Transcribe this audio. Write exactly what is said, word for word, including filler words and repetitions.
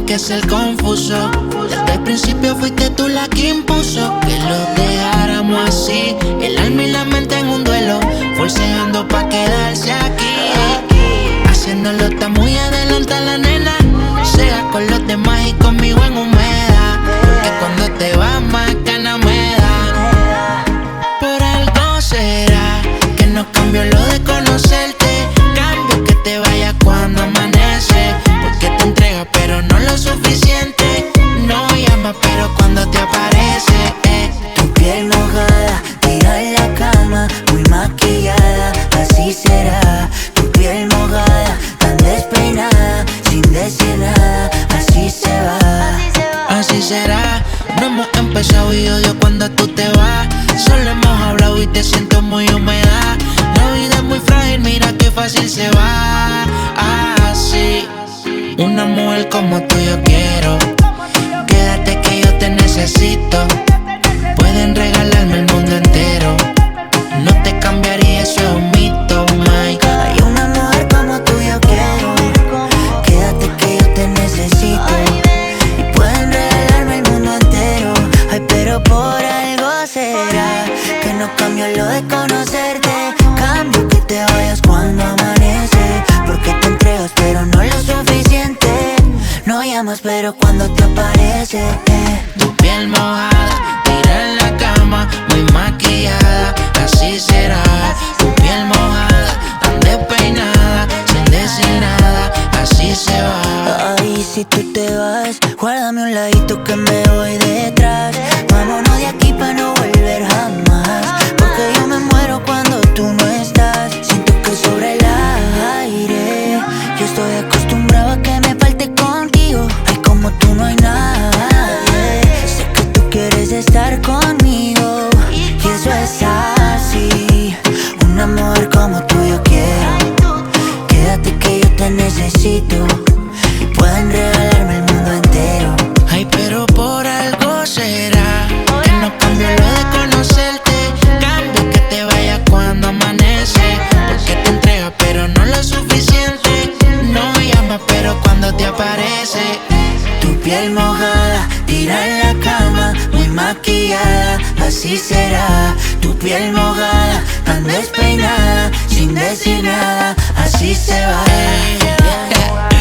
que ser confuso. Desde el principio fuiste tú la que impuso que lo dejáramos así, el alma y la mente en un duelo, forceando pa' quedarse aquí. Haciéndolo está muy adelante la nena, sea con los demás y conmigo en humedad, porque cuando te vas más ganas me da. Por algo será que no cambió lo de conocerte, cambio que te vayas cuando amanece, porque te entregas pero no lo suficiente, no llamas pero cuando te aparece eh. Tu piel mojada, tira en la cama, muy maquillada, así será. Tu piel mojada, tan despeinada, sin decir nada, así se va. Así será, no hemos empezado y odio cuando tú te vas. Solo hemos hablado y te siento muy húmeda. La vida es muy frágil, mira qué fácil se va. Así, una mujer como tú yo quiero. Quédate que yo te necesito. Pueden regalarme el mundo entero, no te cambiaría, eso es un mito, Mike. Hay una mujer como tú yo quiero. Quédate que yo te necesito. Y pueden regalarme el mundo entero. Ay, pero por algo será que no cambio lo de conocerte, cambio que te vayas cuando amanece, porque te entregas pero no lo suficiente, no llamas pero cuando te aparece eh. Tu piel mojada, tira en la cama, muy maquillada, así será. Tu piel mojada, tan despeinada, sin decir nada, así se va. Ay, si tú te vas, guárdame un ladito que me voy detrás. Vámonos de aquí pa' no volver jamás, porque yo me muero cuando tú no estás. Siento que sobre el aire yo estoy acostumbrado a que me falte contigo. Ay, como tú no hay nadie. Sé que tú quieres estar conmigo y eso es así. Un amor como tú yo quiero. Quédate que yo te necesito. Y pueden regalarme el mundo entero. Ay, pero por algo será que no cambio lo de conocerte, cambio que te vayas cuando amanece, porque te entregas pero no lo suficiente, no llamas pero cuando te aparece. Tu piel mojada, tira en la cama, muy maquillada, así será. Tu piel mojada, tan despeinada, sin decir nada, así se va.